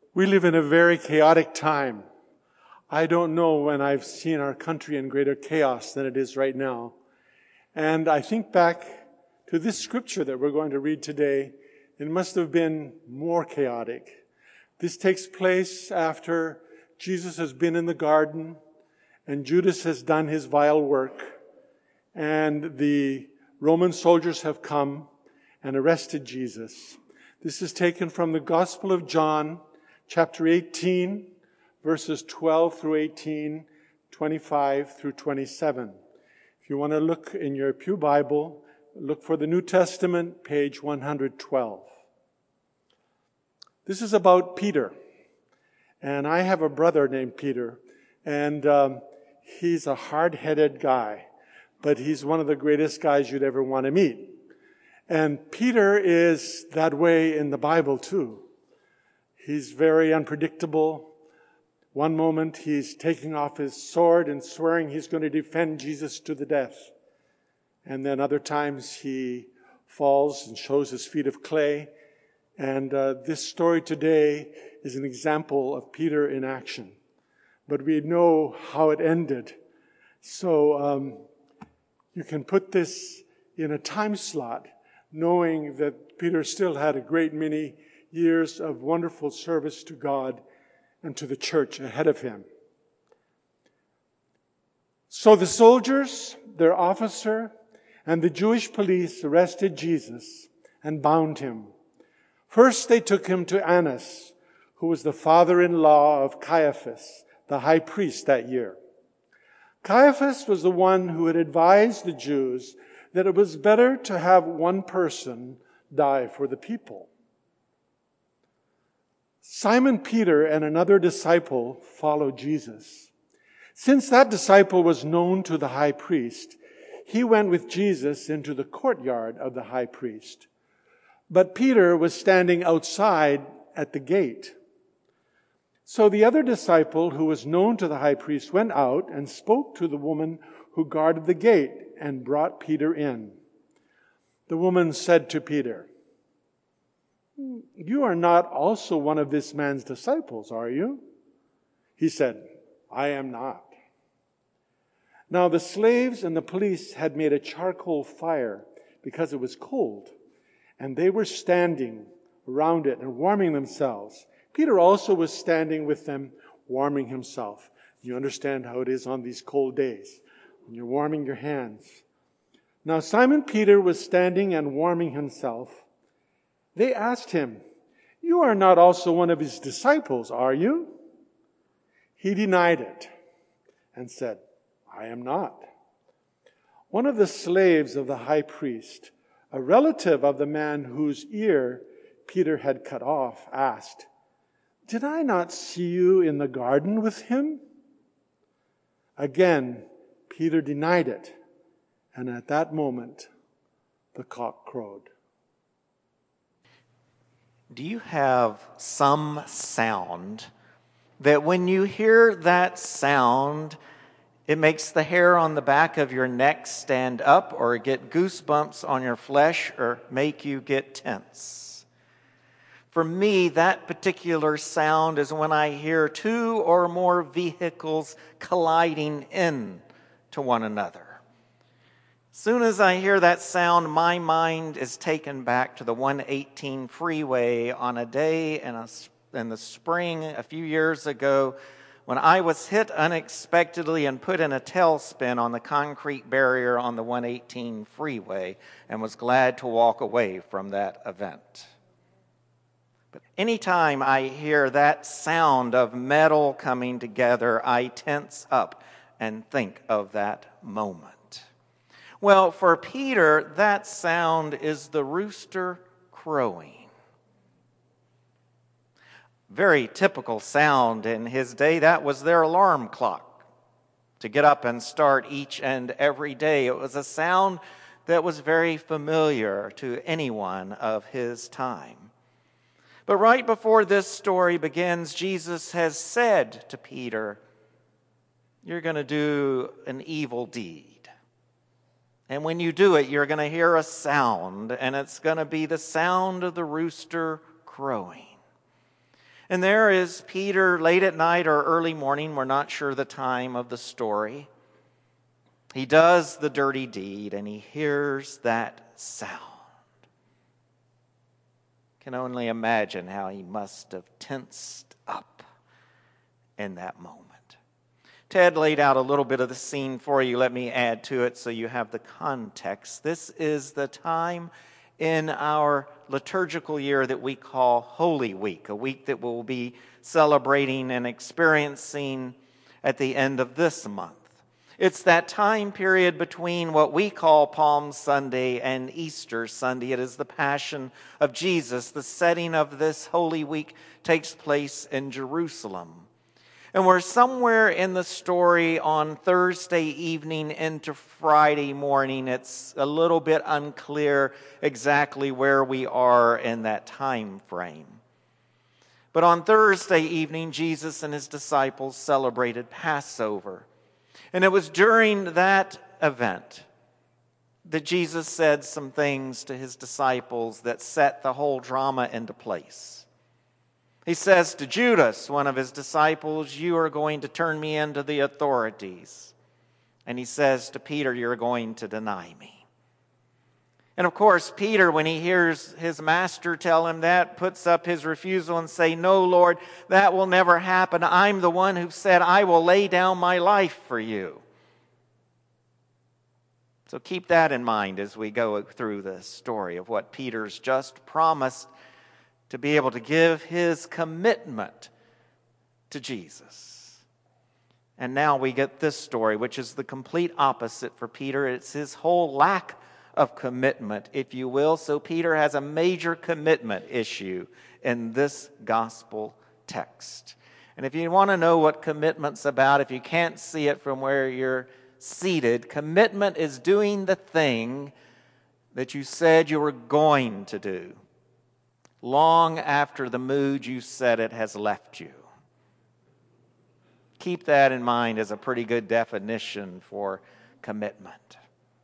We live in a very chaotic time. I don't know when I've seen our country in greater chaos than it is right now. And I think back to this scripture that we're going to read today. It must have been more chaotic. This takes place after Jesus has been in the garden and Judas has done his vile work, and the Roman soldiers have come and arrested Jesus. This is taken from the Gospel of John, chapter 18, verses 12 through 18, 25 through 27. If you want to look in your pew Bible, look for the New Testament, page 112. This is about Peter. And I have a brother named Peter, and he's a hard-headed guy, but he's one of the greatest guys you'd ever want to meet. And Peter is that way in the Bible too. He's very unpredictable. One moment he's taking off his sword and swearing he's going to defend Jesus to the death. And then other times he falls and shows his feet of clay. And this story today is an example of Peter in action. But we know how it ended. So you can put this in a time slot, knowing that Peter still had a great many years of wonderful service to God and to the church ahead of him. So the soldiers, their officer, and the Jewish police arrested Jesus and bound him. First, they took him to Annas, who was the father-in-law of Caiaphas, the high priest that year. Caiaphas was the one who had advised the Jews that it was better to have one person die for the people. Simon Peter and another disciple followed Jesus. Since that disciple was known to the high priest, he went with Jesus into the courtyard of the high priest. But Peter was standing outside at the gate. So the other disciple, who was known to the high priest, went out and spoke to the woman who guarded the gate and brought Peter in. The woman said to Peter, "You are not also one of this man's disciples, are you?" He said, "I am not." Now the slaves and the police had made a charcoal fire because it was cold, and they were standing around it and warming themselves. Peter also was standing with them, warming himself. You understand how it is on these cold days, when you're warming your hands. Now Simon Peter was standing and warming himself. They asked him, "You are not also one of his disciples, are you?" He denied it and said, "I am not." One of the slaves of the high priest, a relative of the man whose ear Peter had cut off, asked, "Did I not see you in the garden with him?" Again, Peter denied it, and at that moment, the cock crowed. Do you have some sound that when you hear that sound, it makes the hair on the back of your neck stand up or get goosebumps on your flesh or make you get tense? For me, that particular sound is when I hear two or more vehicles colliding into one another. As soon as I hear that sound, my mind is taken back to the 118 freeway on a day in the spring a few years ago when I was hit unexpectedly and put in a tailspin on the concrete barrier on the 118 freeway and was glad to walk away from that event. But anytime I hear that sound of metal coming together, I tense up and think of that moment. Well, for Peter, that sound is the rooster crowing. Very typical sound in his day. That was their alarm clock to get up and start each and every day. It was a sound that was very familiar to anyone of his time. But right before this story begins, Jesus has said to Peter, "You're going to do an evil deed. And when you do it, you're going to hear a sound, and it's going to be the sound of the rooster crowing." And there is Peter late at night or early morning, we're not sure the time of the story. He does the dirty deed and he hears that sound. Can only imagine how he must have tensed up in that moment. Ted laid out a little bit of the scene for you. Let me add to it so you have the context. This is the time in our liturgical year that we call Holy Week, a week that we'll be celebrating and experiencing at the end of this month. It's that time period between what we call Palm Sunday and Easter Sunday. It is the Passion of Jesus. The setting of this Holy Week takes place in Jerusalem. And we're somewhere in the story on Thursday evening into Friday morning. It's a little bit unclear exactly where we are in that time frame. But on Thursday evening, Jesus and his disciples celebrated Passover. And it was during that event that Jesus said some things to his disciples that set the whole drama into place. He says to Judas, one of his disciples, "You are going to turn me into the authorities." And he says to Peter, "You're going to deny me." And of course, Peter, when he hears his master tell him that, puts up his refusal and say, "No, Lord, that will never happen. I'm the one who said I will lay down my life for you." So keep that in mind as we go through the story of what Peter's just promised to be able to give his commitment to Jesus. And now we get this story, which is the complete opposite for Peter. It's his whole lack of commitment, if you will. So Peter has a major commitment issue in this gospel text. And if you want to know what commitment's about, if you can't see it from where you're seated, commitment is doing the thing that you said you were going to do long after the mood you said it has left you. Keep that in mind as a pretty good definition for commitment.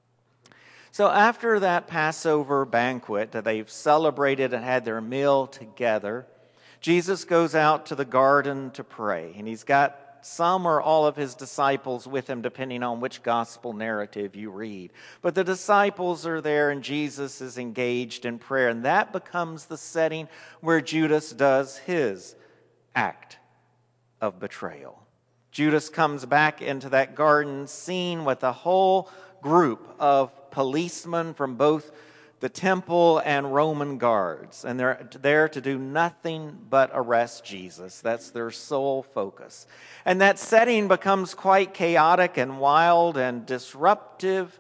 So after that Passover banquet that they've celebrated and had their meal together, Jesus goes out to the garden to pray. And he's got some or all of his disciples with him, depending on which gospel narrative you read. But the disciples are there and Jesus is engaged in prayer. And that becomes the setting where Judas does his act of betrayal. Judas comes back into that garden scene with a whole group of policemen from both the temple and Roman guards. And they're there to do nothing but arrest Jesus. That's their sole focus. And that setting becomes quite chaotic and wild and disruptive.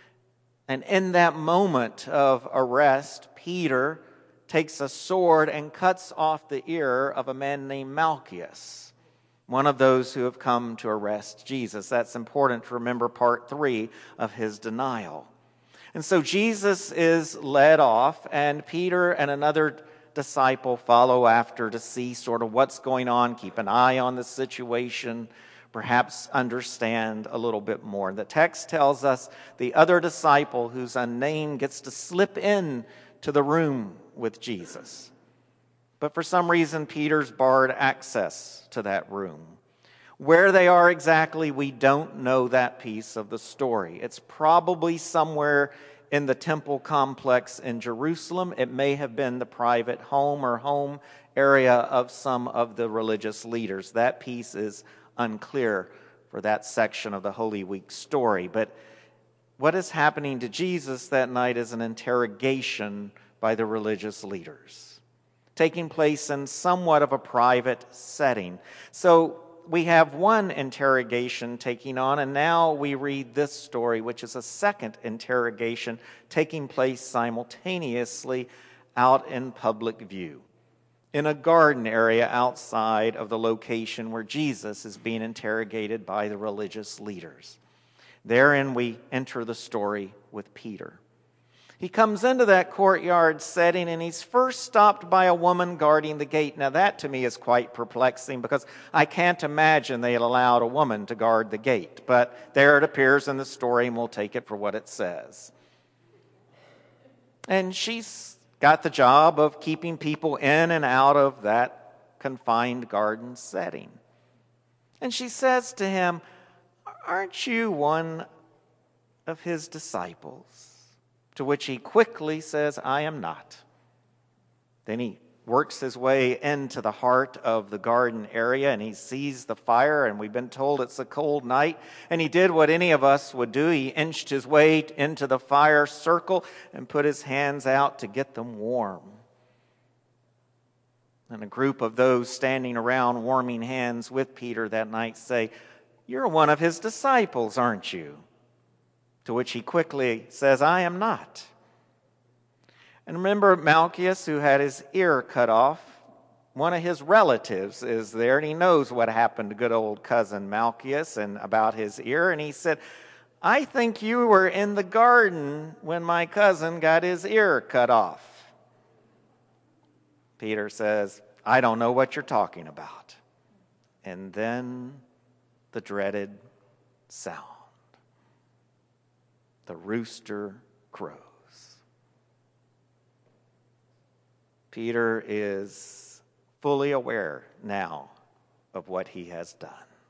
And in that moment of arrest, Peter takes a sword and cuts off the ear of a man named Malchus, one of those who have come to arrest Jesus. That's important to remember part 3 of his denial. And so Jesus is led off, and Peter and another disciple follow after to see sort of what's going on, keep an eye on the situation, perhaps understand a little bit more. The text tells us the other disciple, who's unnamed, gets to slip in to the room with Jesus. But for some reason, Peter's barred access to that room. Where they are exactly, we don't know that piece of the story. It's probably somewhere in the temple complex in Jerusalem. It may have been the private home or home area of some of the religious leaders. That piece is unclear for that section of the Holy Week story. But what is happening to Jesus that night is an interrogation by the religious leaders, taking place in somewhat of a private setting. So we have one interrogation taking on, and now we read this story, which is a second interrogation taking place simultaneously out in public view, in a garden area outside of the location where Jesus is being interrogated by the religious leaders. Therein we enter the story with Peter. He comes into that courtyard setting, and he's first stopped by a woman guarding the gate. Now that to me is quite perplexing, because I can't imagine they had allowed a woman to guard the gate. But there it appears in the story, and we'll take it for what it says. And she's got the job of keeping people in and out of that confined garden setting. And she says to him, "Aren't you one of his disciples?" To which he quickly says, "I am not." Then he works his way into the heart of the garden area, and he sees the fire, and we've been told it's a cold night. And he did what any of us would do. He inched his way into the fire circle and put his hands out to get them warm. And a group of those standing around warming hands with Peter that night say, "You're one of his disciples, aren't you?" To which he quickly says, "I am not." And remember Malchus, who had his ear cut off? One of his relatives is there, and he knows what happened to good old cousin Malchus and about his ear. And he said, "I think you were in the garden when my cousin got his ear cut off." Peter says, "I don't know what you're talking about." And then the dreaded sound. The rooster crows. Peter is fully aware now of what he has done.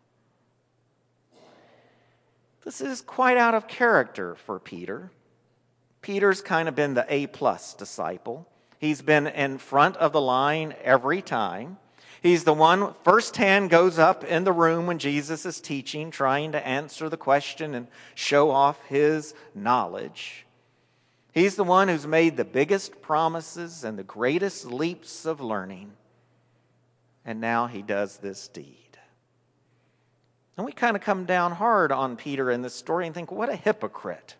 This is quite out of character for Peter. Peter's kind of been the A+ disciple. He's been in front of the line every time. He's the one, first hand goes up in the room when Jesus is teaching, trying to answer the question and show off his knowledge. He's the one who's made the biggest promises and the greatest leaps of learning. And now he does this deed. And we kind of come down hard on Peter in this story and think, what a hypocrite.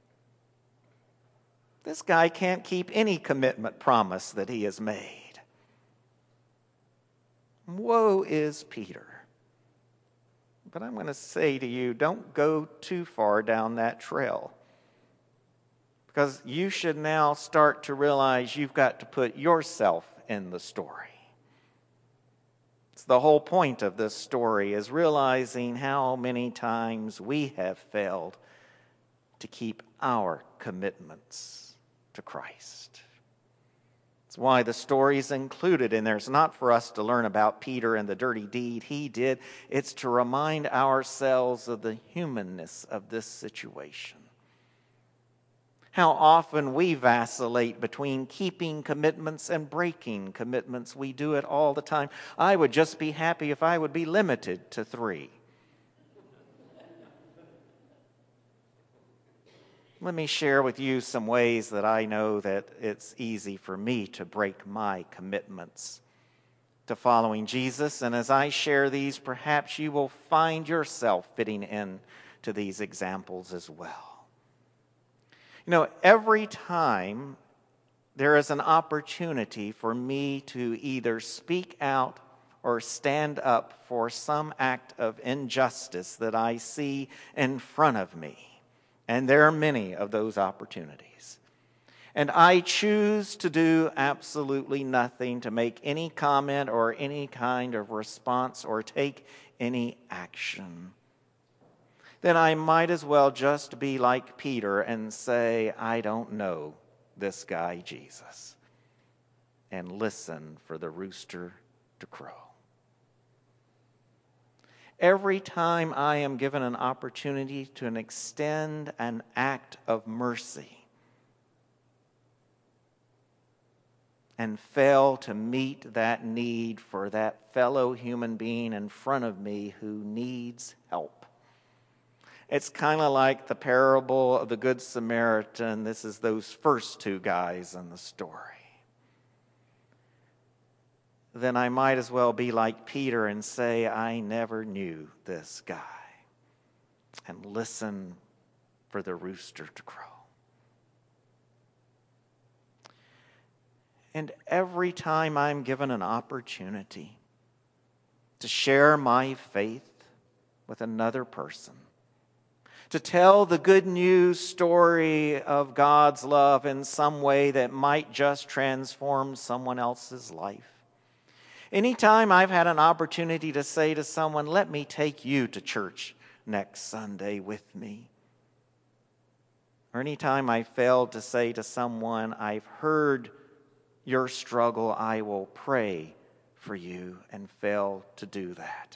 This guy can't keep any commitment promise that he has made. Woe is Peter. But I'm going to say to you, don't go too far down that trail. Because you should now start to realize you've got to put yourself in the story. It's the whole point of this story is realizing how many times we have failed to keep our commitments to Christ. That's why the story is included in there. It's not for us to learn about Peter and the dirty deed he did. It's to remind ourselves of the humanness of this situation. How often we vacillate between keeping commitments and breaking commitments. We do it all the time. I would just be happy if I would be limited to 3. Let me share with you some ways that I know that it's easy for me to break my commitments to following Jesus. And as I share these, perhaps you will find yourself fitting in to these examples as well. You know, every time there is an opportunity for me to either speak out or stand up for some act of injustice that I see in front of me, and there are many of those opportunities, and I choose to do absolutely nothing to make any comment or any kind of response or take any action, then I might as well just be like Peter and say, I don't know this guy Jesus, and listen for the rooster to crow. Every time I am given an opportunity to extend an act of mercy and fail to meet that need for that fellow human being in front of me who needs help, it's kind of like the parable of the Good Samaritan. This is those first 2 guys in the story. Then I might as well be like Peter and say, I never knew this guy, and listen for the rooster to crow. And every time I'm given an opportunity to share my faith with another person, to tell the good news story of God's love in some way that might just transform someone else's life. Anytime I've had an opportunity to say to someone, let me take you to church next Sunday with me. Or anytime I failed to say to someone, I've heard your struggle, I will pray for you and fail to do that,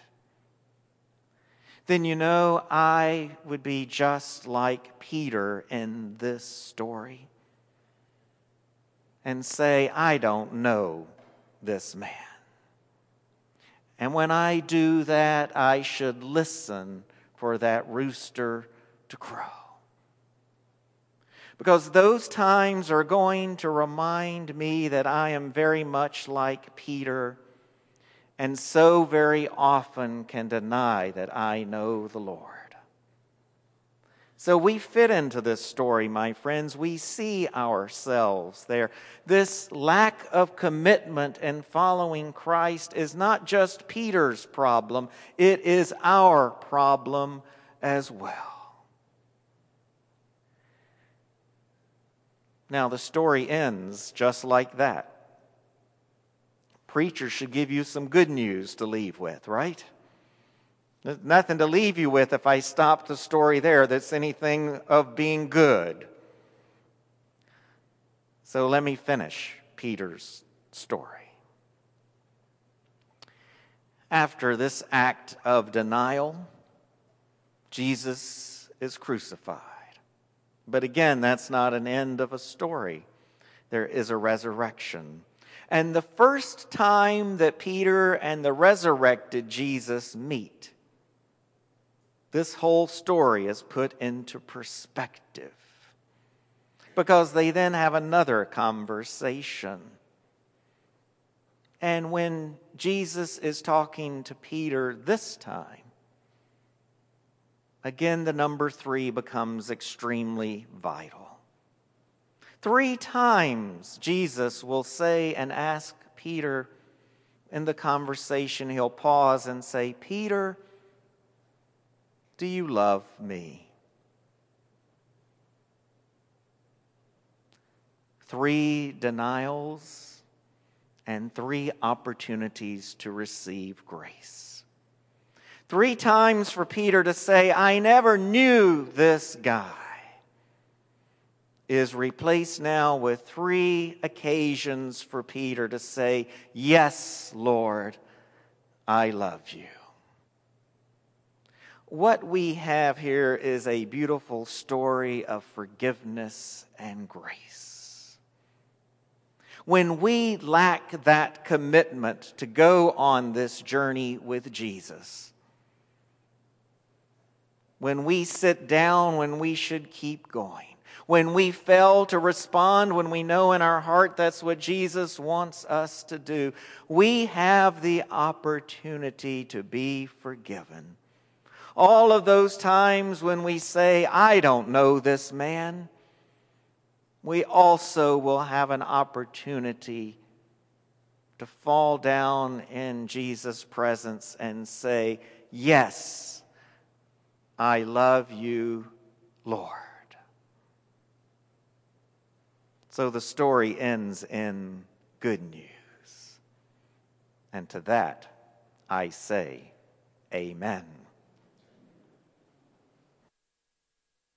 then I would be just like Peter in this story and say, I don't know this man. And when I do that, I should listen for that rooster to crow. Because those times are going to remind me that I am very much like Peter, and so very often can deny that I know the Lord. So we fit into this story, my friends. We see ourselves there. This lack of commitment in following Christ is not just Peter's problem, it is our problem as well. Now, the story ends just like that. Preachers should give you some good news to leave with, right? There's nothing to leave you with if I stop the story there that's anything of being good. So let me finish Peter's story. After this act of denial, Jesus is crucified. But again, that's not an end of a story. There is a resurrection. And the first time that Peter and the resurrected Jesus meet, this whole story is put into perspective. Because they then have another conversation. And when Jesus is talking to Peter this time, again, the number 3 becomes extremely vital. 3 times Jesus will say and ask Peter in the conversation, he'll pause and say, Peter, do you love me? 3 denials and 3 opportunities to receive grace. 3 times for Peter to say, I never knew this guy, is replaced now with 3 occasions for Peter to say, yes, Lord, I love you. What we have here is a beautiful story of forgiveness and grace. When we lack that commitment to go on this journey with Jesus, when we sit down when we should keep going, when we fail to respond, when we know in our heart that's what Jesus wants us to do, we have the opportunity to be forgiven. All of those times when we say, I don't know this man, we also will have an opportunity to fall down in Jesus' presence and say, yes, I love you, Lord. So the story ends in good news. And to that I say, amen.